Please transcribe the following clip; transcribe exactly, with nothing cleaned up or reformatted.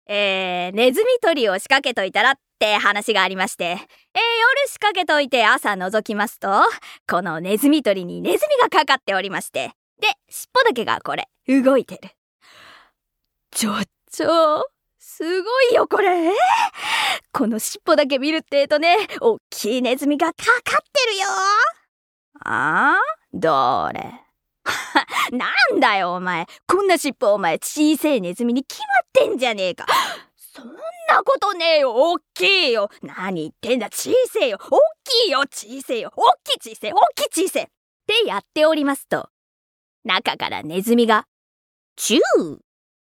えー、ネズミ捕りを仕掛けといたらって話がありまして、えー、夜仕掛けといて朝覗きますと、このネズミ捕りにネズミがかかっておりまして、で、尻尾だけがこれ、動いてる。ちょっちょ、すごいよこれ。この尻尾だけ見るってえとね、おっきいネズミがかかってるよ。あー？どれ？なんだよお前、こんな尻尾お前小せえネズミに決まってんじゃねえか。そんなことねえよ、おっきいよ。何言ってんだ、小せえよ、おっきいよ、小せえよ、おっきい小せえ、おっきい小せえってやっておりますと、中からネズミがチュー